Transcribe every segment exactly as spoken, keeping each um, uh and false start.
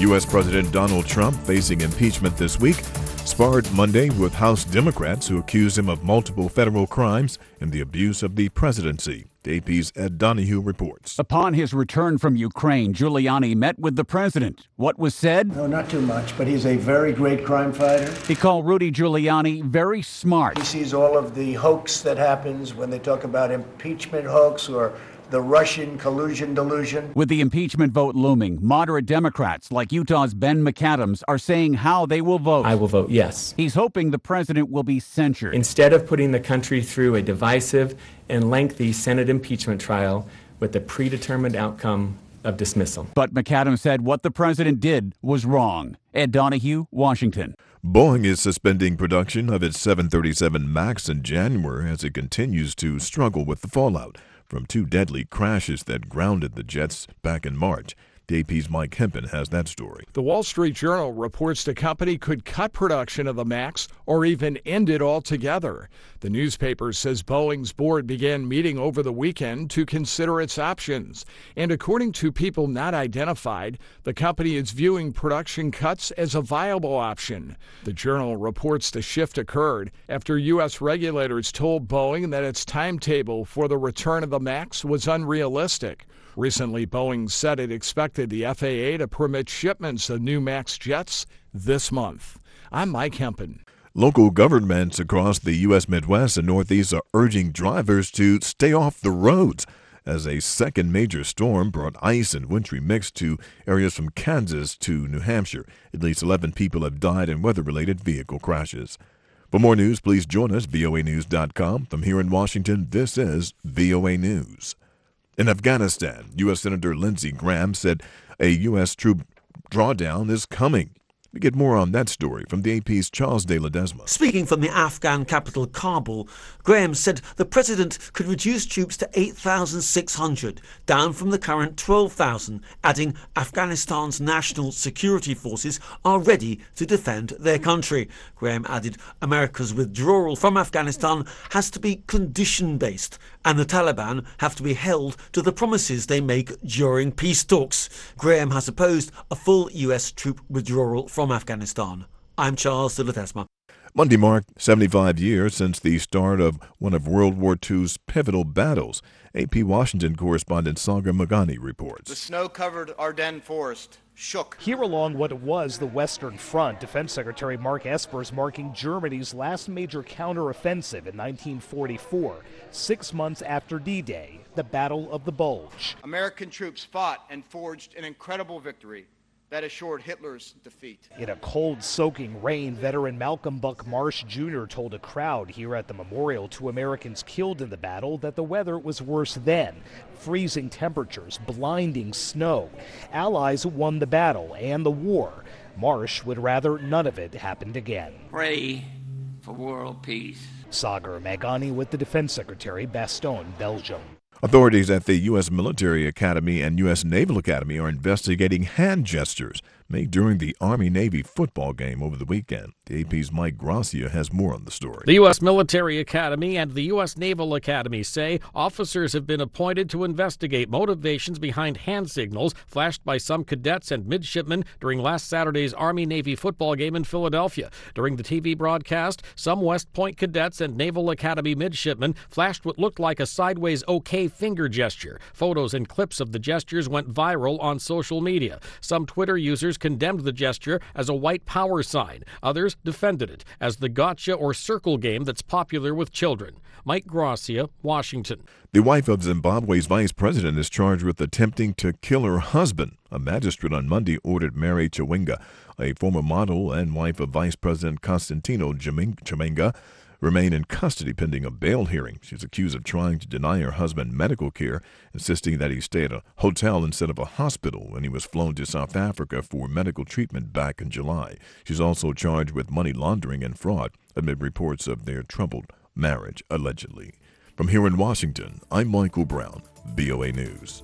U S. President Donald Trump facing impeachment this week, sparred Monday with House Democrats who accuse him of multiple federal crimes and the abuse of the presidency. A P's Ed Donahue reports. Upon his return from Ukraine, Giuliani met with the president. What was said? No, not too much, but he's a very great crime fighter. He called Rudy Giuliani very smart. He sees all of the hoax that happens when they talk about impeachment hoax or the Russian collusion delusion. With the impeachment vote looming, moderate Democrats like Utah's Ben McAdams are saying how they will vote. I will vote yes. He's hoping the president will be censured. Instead of putting the country through a divisive and lengthy Senate impeachment trial with the predetermined outcome of dismissal. But McAdams said what the president did was wrong. Ed Donahue, Washington. Boeing is suspending production of its seven thirty-seven MAX in January as it continues to struggle with the fallout from two deadly crashes that grounded the jets back in March. The A P's Mike Hempen has that story. The Wall Street Journal reports the company could cut production of the MAX or even end it altogether. The newspaper says Boeing's board began meeting over the weekend to consider its options. And according to people not identified, the company is viewing production cuts as a viable option. The Journal reports the shift occurred after U S regulators told Boeing that its timetable for the return of the MAX was unrealistic. Recently, Boeing said it expected the F A A to permit shipments of new MAX jets this month. I'm Mike Hempen. Local governments across the U S. Midwest and Northeast are urging drivers to stay off the roads as a second major storm brought ice and wintry mix to areas from Kansas to New Hampshire. At least eleven people have died in weather-related vehicle crashes. For more news, please join us, V O A news dot com. From here in Washington, this is V O A News. In Afghanistan, U S. Senator Lindsey Graham said a U S troop drawdown is coming. We get more on that story from the A P's Charles de Ledesma. Speaking from the Afghan capital, Kabul, Graham said the president could reduce troops to eight thousand six hundred, down from the current twelve thousand, adding Afghanistan's national security forces are ready to defend their country. Graham added America's withdrawal from Afghanistan has to be condition-based, and the Taliban have to be held to the promises they make during peace talks. Graham has opposed a full U S troop withdrawal from From Afghanistan. I'm Charles de Ledesma. Monday marked seventy-five years since the start of one of World War Two's pivotal battles. A P Washington correspondent Sagar Magani reports. The snow-covered Ardennes forest shook. Here along what was the Western Front, Defense Secretary Mark Esper is marking Germany's last major counteroffensive in nineteen forty-four, six months after D-Day, the Battle of the Bulge. American troops fought and forged an incredible victory that assured Hitler's defeat. In a cold, soaking rain, veteran Malcolm Buck Marsh Junior told a crowd here at the memorial to Americans killed in the battle that the weather was worse then. Freezing temperatures, blinding snow. Allies won the battle and the war. Marsh would rather none of it happened again. Pray for world peace. Sagar Magani with the Defense Secretary, Bastogne, Belgium. Authorities at the U S. Military Academy and U S. Naval Academy are investigating hand gestures made during the Army-Navy football game over the weekend. The A P's Mike Gracia has more on the story. The U S. Military Academy and the U S. Naval Academy say officers have been appointed to investigate motivations behind hand signals flashed by some cadets and midshipmen during last Saturday's Army-Navy football game in Philadelphia. During the T V broadcast, some West Point cadets and Naval Academy midshipmen flashed what looked like a sideways OK finger gesture. Photos and clips of the gestures went viral on social media. Some Twitter users condemned the gesture as a white power sign. Others defended it as the gotcha or circle game that's popular with children. Mike Gracia, Washington. The wife of Zimbabwe's vice president is charged with attempting to kill her husband. A magistrate on Monday ordered Mary Chawinga, a former model and wife of Vice President Constantino Chawinga, remain in custody pending a bail hearing. She's accused of trying to deny her husband medical care, insisting that he stay at a hotel instead of a hospital when he was flown to South Africa for medical treatment back in July. She's also charged with money laundering and fraud amid reports of their troubled marriage, allegedly. From here in Washington, I'm Michael Brown, V O A News.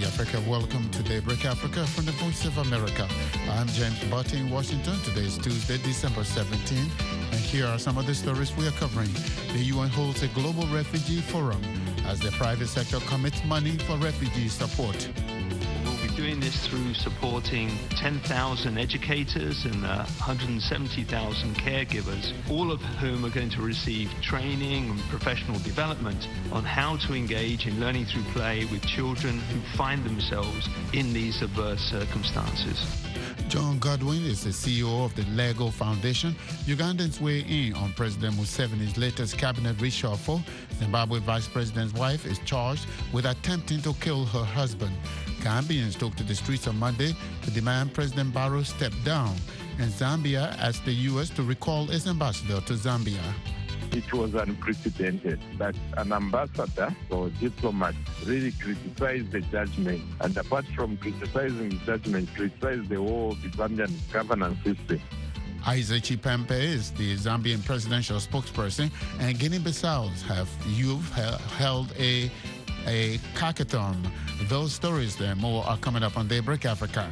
Africa. Welcome to Daybreak Africa from the Voice of America. I'm James Butte in Washington. Today is Tuesday, December seventeenth, and here are some of the stories we are covering. The U N holds a global refugee forum as the private sector commits money for refugee support. We'll be doing this through supporting ten thousand educators and uh, one hundred seventy thousand caregivers, all of whom are going to receive training and professional development on how to engage in learning through play with children who find themselves in these adverse circumstances. John Godwin is the C E O of the Lego Foundation. Ugandans weigh in on President Museveni's latest cabinet reshuffle. Zimbabwe Vice President's wife is charged with attempting to kill her husband. Gambians took to the streets on Monday to demand President Barrow step down. And Zambia asked the U S to recall its ambassador to Zambia. It was unprecedented that an ambassador or diplomat really criticized the judgment, and apart from criticizing the judgment, criticized the whole Zambian governance system. Isaac Chipempe is the Zambian presidential spokesperson, and Guinea-Bissau have youth held a a hackathon. Those stories and more are coming up on Daybreak Africa.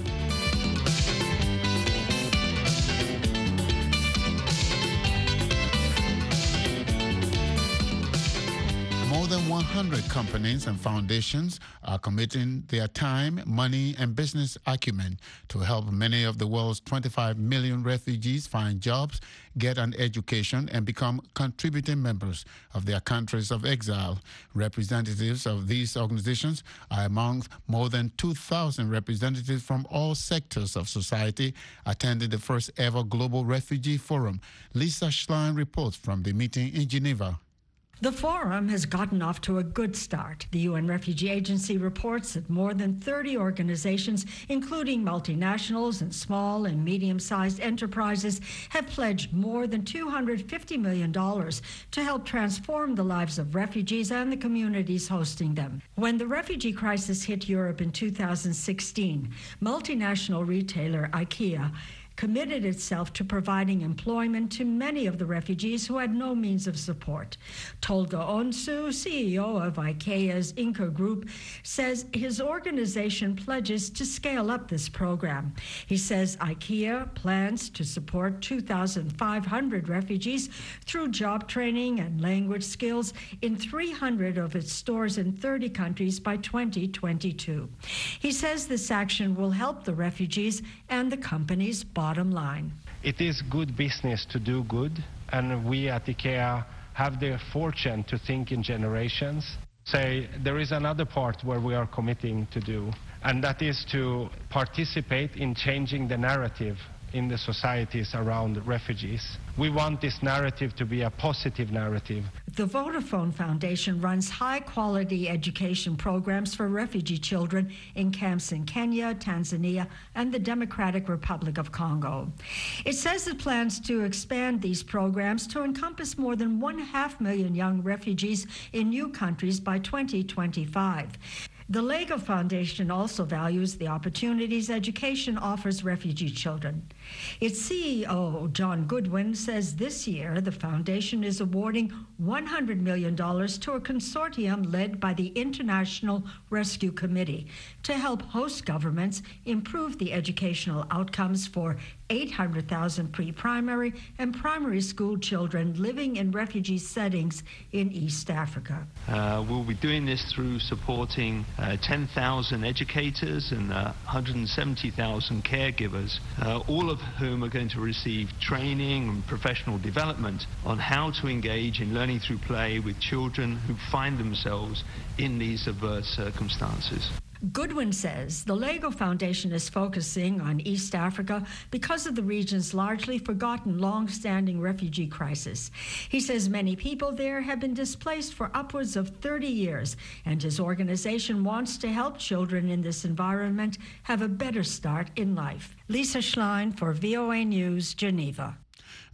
More than one hundred companies and foundations are committing their time, money, and business acumen to help many of the world's twenty-five million refugees find jobs, get an education, and become contributing members of their countries of exile. Representatives of these organizations are among more than two thousand representatives from all sectors of society attending the first ever Global Refugee Forum. Lisa Schlein reports from the meeting in Geneva. The forum has gotten off to a good start. The U N Refugee Agency reports that more than thirty organizations, including multinationals and small and medium-sized enterprises, have pledged more than two hundred fifty million dollars to help transform the lives of refugees and the communities hosting them. When the refugee crisis hit Europe in two thousand sixteen, multinational retailer IKEA committed itself to providing employment to many of the refugees who had no means of support. Tolga Onsu, C E O of IKEA's Inca Group, says his organization pledges to scale up this program. He says IKEA plans to support two thousand five hundred refugees through job training and language skills in three hundred of its stores in thirty countries by twenty twenty-two. He says this action will help the refugees and the company's bottom line. It is good business to do good, and we at IKEA have the fortune to think in generations. Say, there is another part where we are committing to do, and that is to participate in changing the narrative in the societies around refugees. We want this narrative to be a positive narrative. The Vodafone Foundation runs high-quality education programs for refugee children in camps in Kenya, Tanzania, and the Democratic Republic of Congo. It says it plans to expand these programs to encompass more than one half million young refugees in new countries by twenty twenty-five. The Lego Foundation also values the opportunities education offers refugee children. Its C E O, John Goodwin, says this year the foundation is awarding one hundred million dollars to a consortium led by the International Rescue Committee to help host governments improve the educational outcomes for eight hundred thousand pre-primary and primary school children living in refugee settings in East Africa. Uh, we'll be doing this through supporting uh, ten thousand educators and uh, one hundred seventy thousand caregivers, uh, all of whom are going to receive training and professional development on how to engage in learning through play with children who find themselves in these adverse circumstances. Goodwin says the Lego Foundation is focusing on East Africa because of the region's largely forgotten long-standing refugee crisis. He says many people there have been displaced for upwards of thirty years, and his organization wants to help children in this environment have a better start in life. Lisa Schlein for V O A News, Geneva.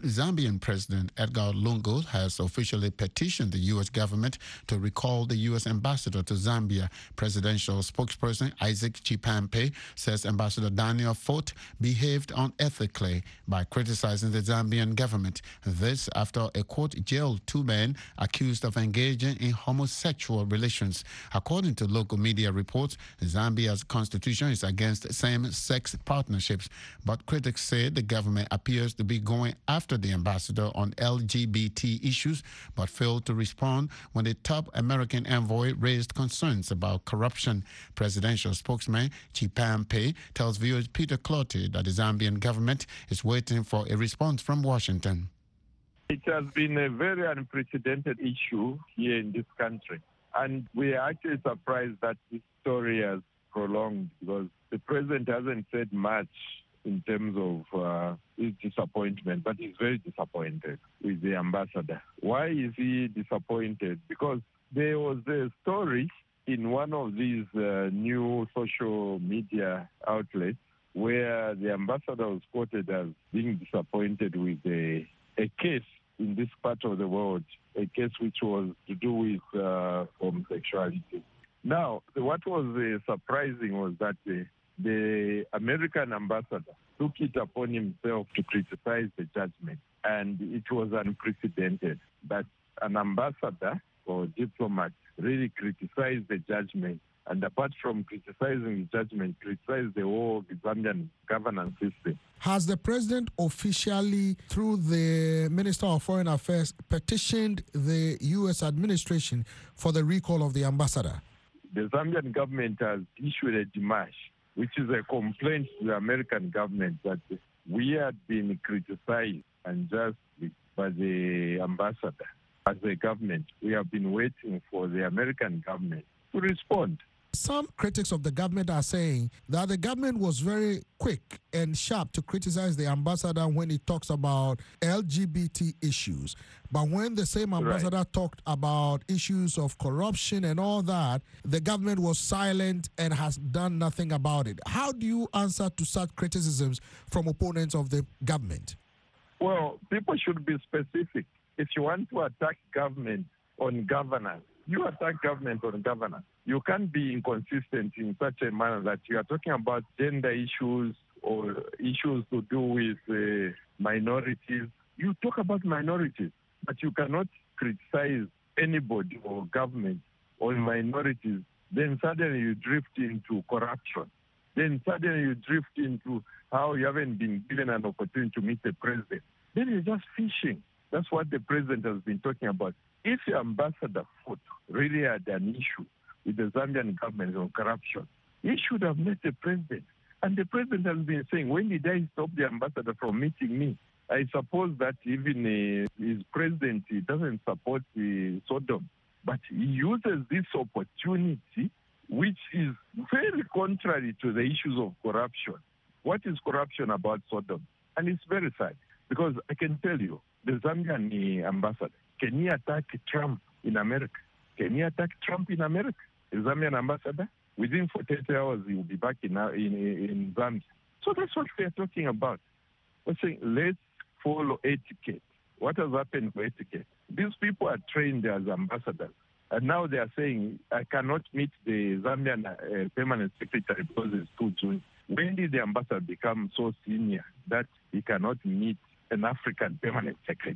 Zambian President Edgar Lungu has officially petitioned the U S government to recall the U S ambassador to Zambia. Presidential spokesperson Isaac Chipampe says Ambassador Daniel Foot behaved unethically by criticizing the Zambian government. This after a court jailed two men accused of engaging in homosexual relations. According to local media reports, Zambia's constitution is against same-sex partnerships, but critics say the government appears to be going after After the ambassador on L G B T issues, but failed to respond when the top American envoy raised concerns about corruption. Presidential spokesman Chipampe tells viewers Peter Clottey that the Zambian government is waiting for a response from Washington. It has been a very unprecedented issue here in this country, and we are actually surprised that this story has prolonged because the president hasn't said much in terms of uh, his disappointment, but he's very disappointed with the ambassador. Why is he disappointed? Because there was a story in one of these uh, new social media outlets where the ambassador was quoted as being disappointed with a, a case in this part of the world, a case which was to do with uh, homosexuality. Now, what was uh, surprising was that uh, the American ambassador took it upon himself to criticize the judgment, and it was unprecedented that an ambassador or diplomat really criticized the judgment, and apart from criticizing the judgment, criticized the whole Zambian governance system. Has the president officially, through the Minister of Foreign Affairs, petitioned the U S administration for the recall of the ambassador? The Zambian government has issued a demarche, which is a complaint to the American government that we had been criticized unjustly by the ambassador. As a government, we have been waiting for the American government to respond. Some critics of the government are saying that the government was very quick and sharp to criticize the ambassador when he talks about L G B T issues. But when the same ambassador right. talked about issues of corruption and all that, the government was silent and has done nothing about it. How do you answer to such criticisms from opponents of the government? Well, people should be specific. If you want to attack government on governance, you attack government on governance. You can't be inconsistent in such a manner that you are talking about gender issues or issues to do with uh, minorities. You talk about minorities, but you cannot criticize anybody or government on minorities. Then suddenly you drift into corruption. Then suddenly you drift into how you haven't been given an opportunity to meet the president. Then you're just fishing. That's what the president has been talking about. If the ambassador Foot really had an issue with the Zambian government on corruption, he should have met the president. And the president has been saying, when did I stop the ambassador from meeting me? I suppose that even uh, his president he doesn't support uh, Sodom, but he uses this opportunity, which is very contrary to the issues of corruption. What is corruption about Sodom? And it's very sad, because I can tell you, the Zambian uh, ambassador, can he attack Trump in America? Can he attack Trump in America? The Zambian ambassador, within forty-eight hours, he will be back in, in, in Zambia. So that's what we are talking about. We're saying, let's follow etiquette. What has happened for etiquette? These people are trained as ambassadors, and now they are saying, I cannot meet the Zambian uh, permanent secretary because it's too soon. When did the ambassador become so senior that he cannot meet an African permanent secretary?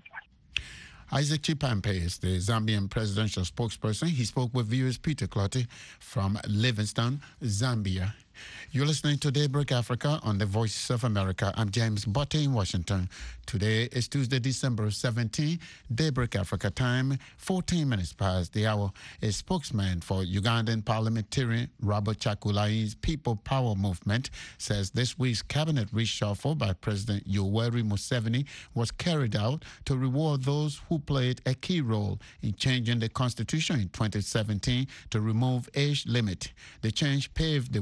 Isaac Chipampe is the Zambian presidential spokesperson. He spoke with viewers Peter Clottey from Livingstone, Zambia. You're listening to Daybreak Africa on the Voice of America. I'm James Botte in Washington. Today is Tuesday, December seventeenth, Daybreak Africa time, fourteen minutes past the hour. A spokesman for Ugandan parliamentarian Robert Chakulai's People Power Movement says this week's cabinet reshuffle by President Yoweri Museveni was carried out to reward those who played a key role in changing the constitution in twenty seventeen to remove age limit. The change paved the way for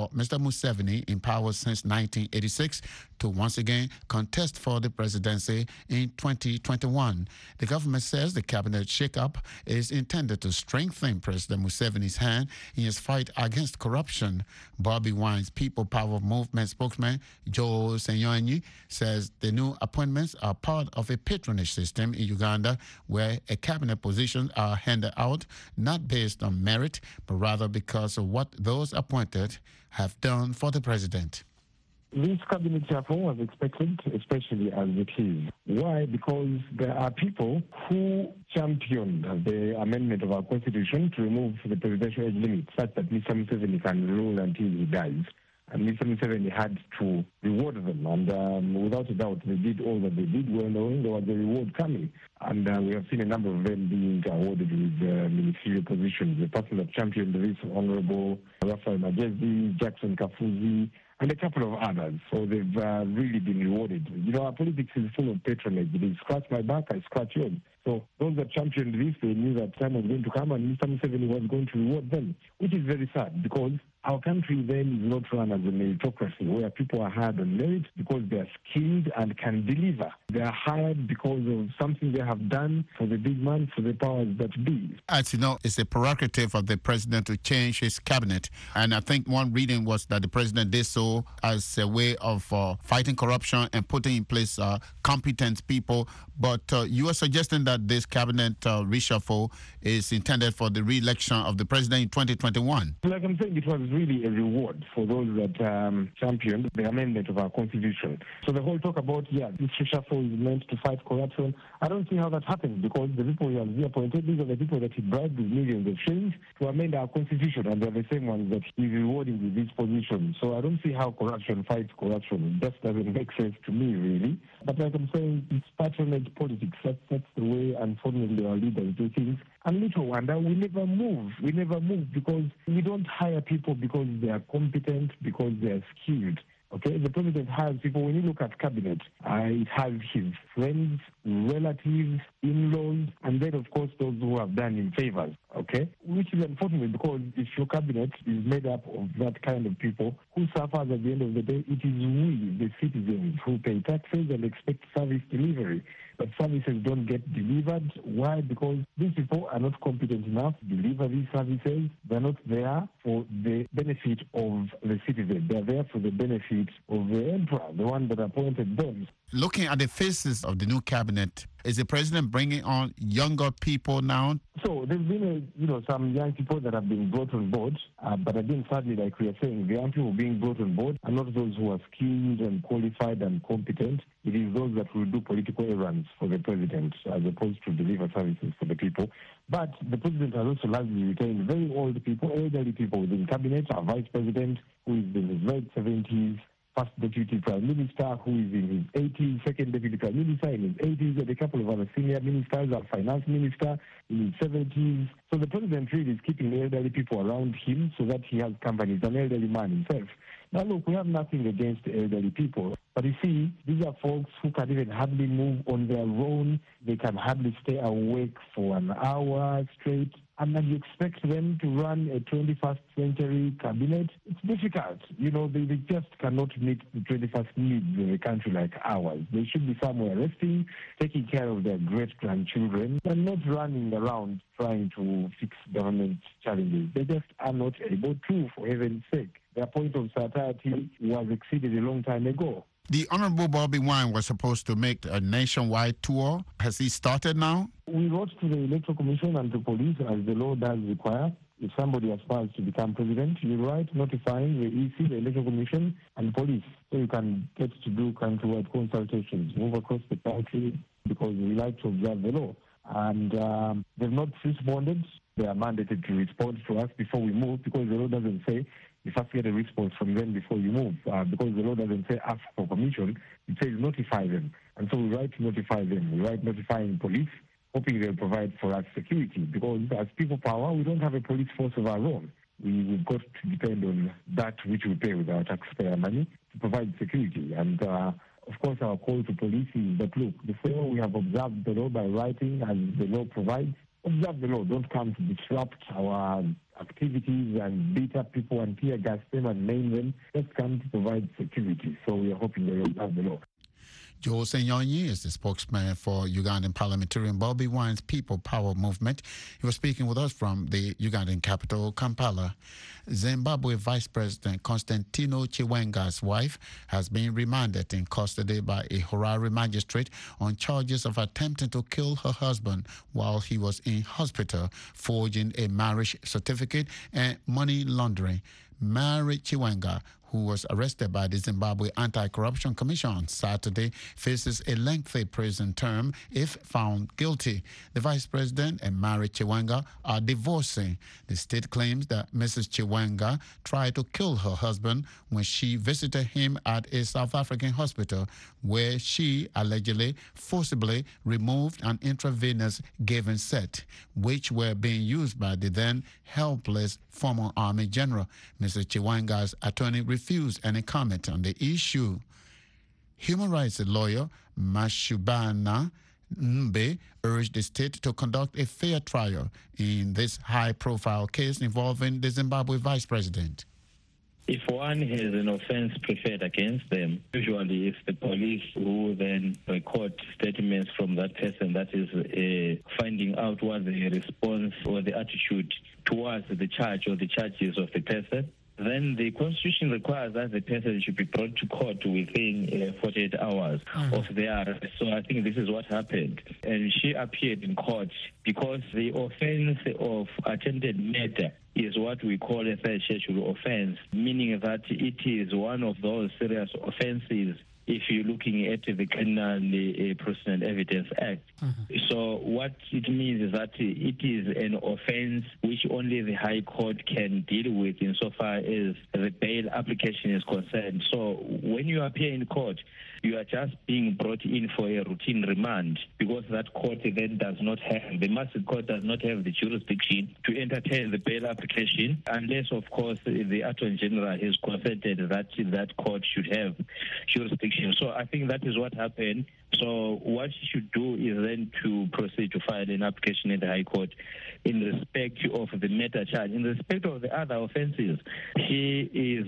for Mister Museveni, in power since nineteen eighty-six, to once again contest for the presidency in twenty twenty-one. The government says the cabinet shakeup is intended to strengthen President Museveni's hand in his fight against corruption. Bobby Wine's People Power Movement spokesman, Joe Senyonyi, says the new appointments are part of a patronage system in Uganda where a cabinet positions are handed out not based on merit, but rather because of what those appointed have done for the president. This cabinet reform was expected, especially as it is. Why? Because there are people who championed the amendment of our constitution to remove the presidential age limit such that Mister Museveni can rule until he dies. And Mister Museveni had to reward them. And um, without a doubt, they did all that they did, well knowing there was a reward coming. And uh, we have seen a number of them being awarded with uh, ministerial positions. The person that championed this, Honorable Raphael Magezi, Jackson Kafuzi, and a couple of others. So they've uh, really been rewarded. You know, our politics is full of patronage. They scratch my back, I scratch yours. So those that championed this, they knew that time was going to come and Mister Museveni was going to reward them, which is very sad because our country then is not run as a meritocracy where people are hired on merit because they are skilled and can deliver. They are hired because of something they have done for the big man, for the powers that be. As you know, it's a prerogative of the president to change his cabinet. And I think one reading was that the president did so as a way of uh, fighting corruption and putting in place uh, competent people. But uh, you are suggesting that this cabinet uh, reshuffle is intended for the re-election of the president in twenty twenty-one. Like I'm saying, it was really a reward for those that um, championed the amendment of our constitution. So the whole talk about, yeah, this reshuffle is meant to fight corruption, I don't see how that happens because the people he has reappointed, these are the people that he bribed with millions of shillings to amend our constitution, and they're the same ones that he's rewarding with this position. So I don't see how corruption fights corruption. That doesn't make sense to me, really. But like I'm saying, it's patronage politics. That's, that's the way, unfortunately, our leaders do things. And little wonder, we never move. We never move because we don't hire people because they are competent, because they are skilled. Okay, the president hires people. When you look at cabinet, uh, it has his friends, relatives, in-laws, and then, of course, those who have done him favors. Okay, which is unfortunate because if your cabinet is made up of that kind of people who suffers at the end of the day, it is we, the citizens, who pay taxes and expect service delivery. But services don't get delivered. Why? Because these people are not competent enough to deliver these services. They're not there for the benefit of the citizen. They're there for the benefit of the emperor, the one that appointed them. Looking at the faces of the new cabinet, is the president bringing on younger people now? So there's been, a, you know, some young people that have been brought on board, uh, but again, sadly, like we are saying, the young people being brought on board are not those who are skilled and qualified and competent. It is those that will do political errands for the president as opposed to deliver services for the people. But the president has also largely retained very old people, elderly people within cabinet, our vice president, who is in his late seventies, first deputy prime minister, who is in his eighties, second deputy prime minister in his eighties, and a couple of other senior ministers, our finance minister in his seventies. So the president really is keeping elderly people around him so that he has company. He's an elderly man himself. Now, look, we have nothing against the elderly people. But you see, these are folks who can even hardly move on their own. They can hardly stay awake for an hour straight. And then you expect them to run a twenty-first century cabinet? It's difficult. You know, they, they just cannot meet the twenty-first needs of a country like ours. They should be somewhere resting, taking care of their great-grandchildren, and not running around trying to fix government challenges. They just are not able to, for heaven's sake. Their point of satiety was exceeded a long time ago. The Honorable Bobby Wine was supposed to make a nationwide tour. Has he started now? We wrote to the Electoral Commission and to police, as the law does require. If somebody aspires to become president, you write notifying the E C, the Electoral Commission, and police. So you can get to do countrywide consultations, move across the country, because we like to observe the law. And um, they've not responded. They are mandated to respond to us before we move, because the law doesn't say you first get a response from them before you move, uh, because the law doesn't say ask for permission, it says notify them. And so we write to notify them. We write notifying police, hoping they'll provide for us security, because as people power, we don't have a police force of our own. We, we've got to depend on that which we pay with our taxpayer money to provide security. And uh, of course, our call to police is that, look, before we have observed the law by writing as the law provides, observe the law. Don't come to disrupt our activities and beat up people and tear gas them and maim them. Just come to provide security. So we are hoping they will have the law. Joe Senyonyi is the spokesman for Ugandan parliamentarian Bobby Wine's People Power Movement. He was speaking with us from the Ugandan capital, Kampala. Zimbabwe Vice President Constantino Chiwenga's wife has been remanded in custody by a Harare magistrate on charges of attempting to kill her husband while he was in hospital, forging a marriage certificate and money laundering. Mary Chiwenga, who was arrested by the Zimbabwe Anti-Corruption Commission on Saturday, faces a lengthy prison term if found guilty. The vice president and Mary Chiwenga are divorcing. The state claims that Missus Chiwenga tried to kill her husband when she visited him at a South African hospital, where she allegedly forcibly removed an intravenous given set, which were being used by the then helpless former Army general. Missus Chiwenga's attorney refused any comment on the issue. Human rights lawyer Mashubana Mbe urged the state to conduct a fair trial in this high-profile case involving the Zimbabwe vice president. If one has an offense preferred against them, usually it's the police who then record statements from that person, that is uh, finding out what the response or the attitude towards the charge or the charges of the person. Then the Constitution requires that the person should be brought to court within uh, forty-eight hours mm-hmm. of their arrest. So I think this is what happened. And she appeared in court because the offense of attempted murder is what we call a third schedule offense, meaning that it is one of those serious offenses if you're looking at the Criminal uh, Procedure Evidence Act. Mm-hmm. So what it means is that it is an offense which only the High Court can deal with insofar as the bail application is concerned. So when you appear in court, you are just being brought in for a routine remand because that court then does not have, the Massive Court does not have the jurisdiction to entertain the bail application unless, of course, the Attorney General has consented that that court should have jurisdiction. So I think that is what happened. So what she should do is then to proceed to file an application in the High Court in respect of the murder charge. In respect of the other offences, she is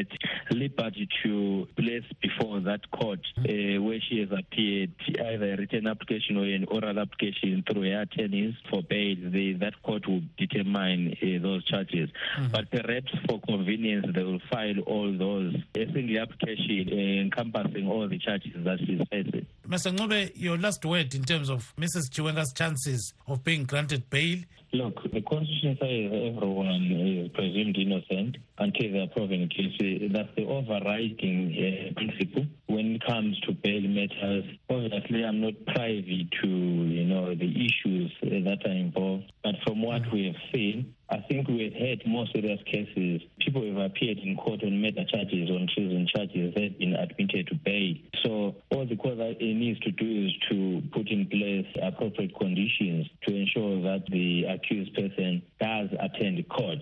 at liberty to place before that court uh, where she has appeared either a written application or an oral application through her attorneys for bail. The, that court will determine uh, those charges. Mm-hmm. But perhaps for convenience, they will file all those, a single application uh, encompassing all the charges that she's facing. Mister Ngcobe, your last word in terms of Missus Chiwenga's chances of being granted bail? Look, the Constitution says everyone is presumed innocent until they are proven guilty. That's the overriding uh, principle when it comes to bail matters. Obviously, I'm not privy to, you know, the issues uh, that are involved. But from what we have seen, I think we have had more serious cases. People who have appeared in court on murder charges, on treason charges, they've been admitted to bail. So all the court that it needs to do is to put in place appropriate conditions to ensure that the accused person does attend court.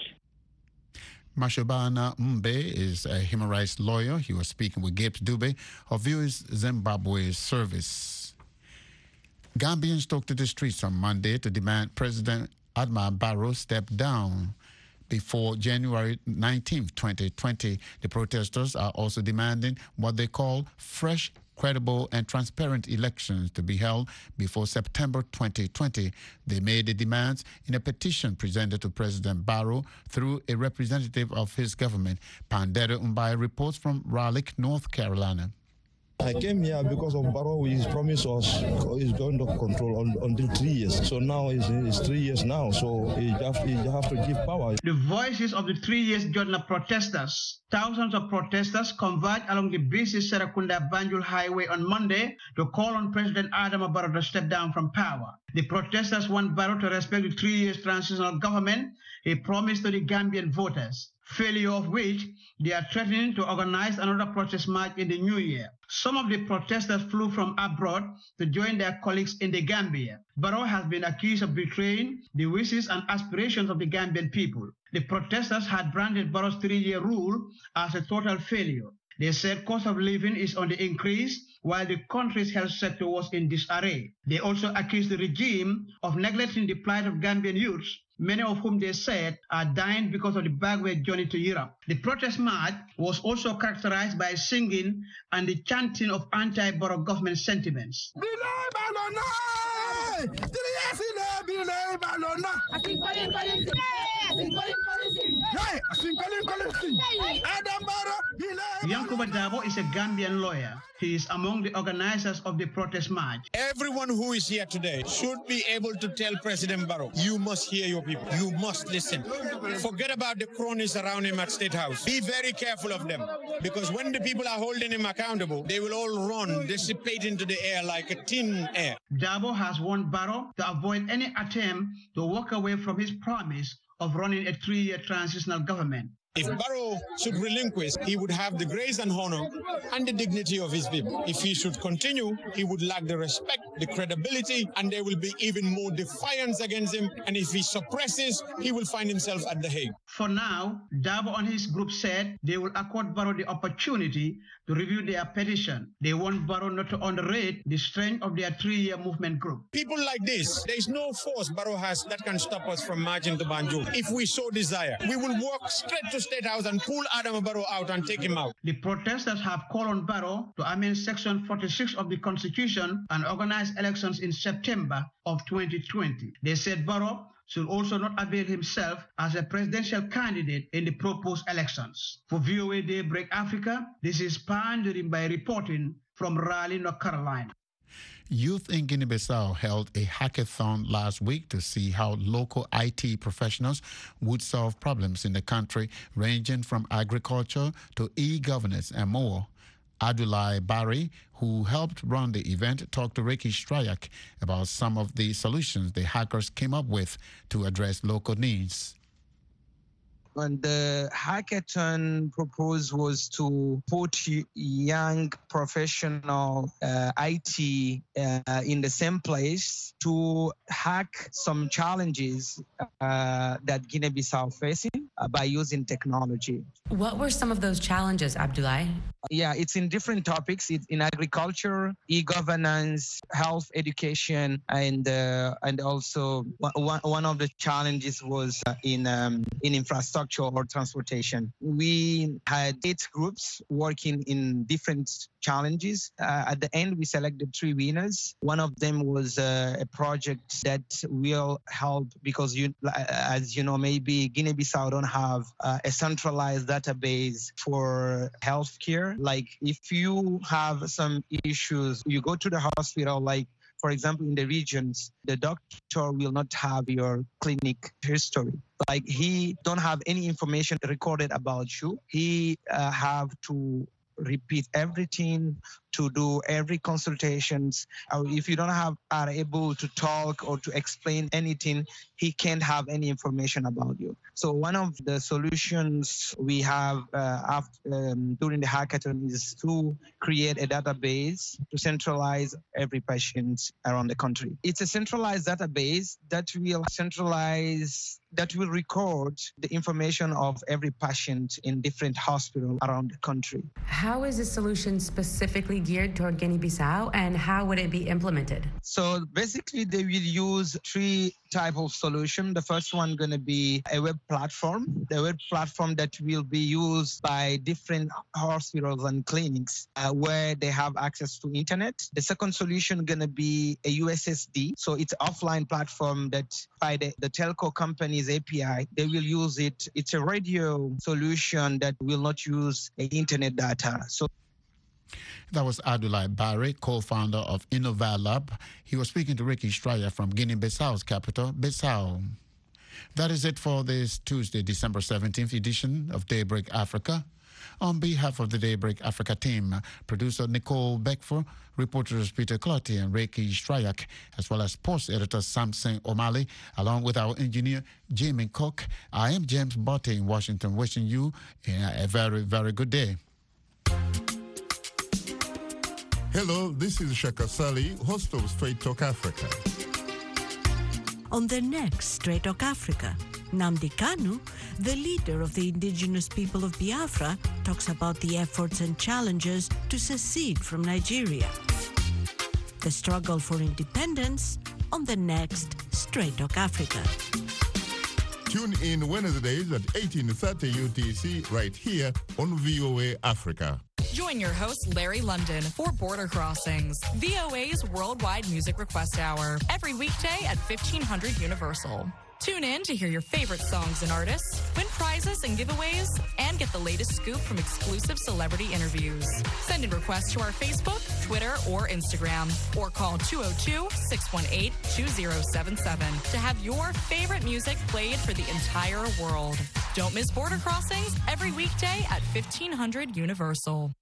Mashobana Mbe is a human rights lawyer. He was speaking with Gibbs Dube of Viewers Zimbabwe Service. Gambians took to the streets on Monday to demand President Adama Barrow step down before January nineteenth, twenty twenty. The protesters are also demanding what they call fresh, credible and transparent elections to be held before September twenty twenty. They made the demands in a petition presented to President Barrow through a representative of his government. Pandere Umbai reports from Raleigh, North Carolina. I came here because of Barrow. He's promised us he's going to control on, until three years. So now it's, it's three years now. So he have, he have to give power. The voices of the three years Jodna protesters. Thousands of protesters converged along the busy Serakunda Banjul Highway on Monday to call on President Adama Barrow to step down from power. The protesters want Barrow to respect the three years transitional government he promised to the Gambian voters, failure of which they are threatening to organize another protest march in the new year. Some of the protesters flew from abroad to join their colleagues in the Gambia. Barrow has been accused of betraying the wishes and aspirations of the Gambian people. The protesters had branded Barrow's three-year rule as a total failure. They said cost of living is on the increase while the country's health sector was in disarray. They also accused the regime of neglecting the plight of Gambian youths, many of whom they said are dying because of the backward journey to Europe. The protest march was also characterized by singing and the chanting of anti-Borough government sentiments. Yankuba Dabo is a Gambian lawyer. He is among the organizers of the protest march. Everyone who is here today should be able to tell President Barrow, you must hear your people. You must listen. Forget about the cronies around him at State House. Be very careful of them, because when the people are holding him accountable, they will all run, dissipate into the air like a tin air. Dabo has warned Barrow to avoid any attempt to walk away from his promise of running a three-year transitional government. If Barrow should relinquish, he would have the grace and honor and the dignity of his people. If he should continue, he would lack the respect, the credibility, and there will be even more defiance against him. And if he suppresses, he will find himself at The Hague. For now, Dabo and his group said they will accord Barrow the opportunity to review their petition. They want Barrow not to underrate the strength of their three-year movement group. People like this, there is no force Barrow has that can stop us from marching to Banjul. If we so desire, we will walk straight to State House and pull Adam Barrow out and take him out. The protesters have called on Barrow to amend Section forty-six of the Constitution and organize elections in September of twenty twenty. They said Barrow should also not avail himself as a presidential candidate in the proposed elections. For V O A Daybreak Africa, this is Pandering by reporting from Raleigh, North Carolina. Youth in Guinea-Bissau held a hackathon last week to see how local I T professionals would solve problems in the country, ranging from agriculture to e-governance and more. Adulai Barry, who helped run the event, talked to Ricky Strayak about some of the solutions the hackers came up with to address local needs. And the hackathon proposed was to put young professional uh, I T uh, in the same place to hack some challenges uh, that Guinea-Bissau facing uh, by using technology. What were some of those challenges, Abdoulaye? Yeah, it's in different topics. It's in agriculture, e-governance, health, education, and uh, and also one one of the challenges was uh, in um, in infrastructure or transportation. We had eight groups working in different challenges. Uh, at the end, we selected three winners. One of them was uh, a project that will help because, you, as you know, maybe Guinea-Bissau don't have uh, a centralized database for healthcare. Like if you have some issues, you go to the hospital, like for example, in the regions, the doctor will not have your clinic history. Like he don't have any information recorded about you. He uh, have to repeat everything, to do every consultations. Or if you don't have are able to talk or to explain anything, he can't have any information about you. So one of the solutions we have uh, after, um, during the hackathon is to create a database to centralize every patient around the country. It's a centralized database that will centralize that will record the information of every patient in different hospitals around the country. How is this solution specifically geared toward Guinea-Bissau, and how would it be implemented? So basically, they will use three type of solution. The first one going to be a web platform, the web platform that will be used by different hospitals and clinics uh, where they have access to internet. The second solution going to be a U S S D. So it's an offline platform that by the, the telco company's A P I, they will use it. It's a radio solution that will not use internet data. So that was Adulai Barry, co-founder of InnovaLab. He was speaking to Ricky Stryer from Guinea-Bissau's capital, Bissau. That is it for this Tuesday, December seventeenth edition of Daybreak Africa. On behalf of the Daybreak Africa team, producer Nicole Beckford, reporters Peter Clotty and Ricky Stryak, as well as post editor Samson O'Malley, along with our engineer Jamie Cook, I am James Botte in Washington, wishing you a very, very good day. Hello, this is Shaka Sali, host of Straight Talk Africa. On the next Straight Talk Africa, Nnamdi Kanu, the leader of the indigenous people of Biafra, talks about the efforts and challenges to secede from Nigeria. The struggle for independence on the next Straight Talk Africa. Tune in Wednesdays at eighteen thirty U T C right here on V O A Africa. Join your host, Larry London, for Border Crossings, V O A's worldwide music request hour, every weekday at fifteen hundred Universal. Tune in to hear your favorite songs and artists, win prizes and giveaways, and get the latest scoop from exclusive celebrity interviews. Send in requests to our Facebook, Twitter, or Instagram, or call two oh two, six one eight, two oh seven seven to have your favorite music played for the entire world. Don't miss Border Crossings every weekday at fifteen hundred Universal.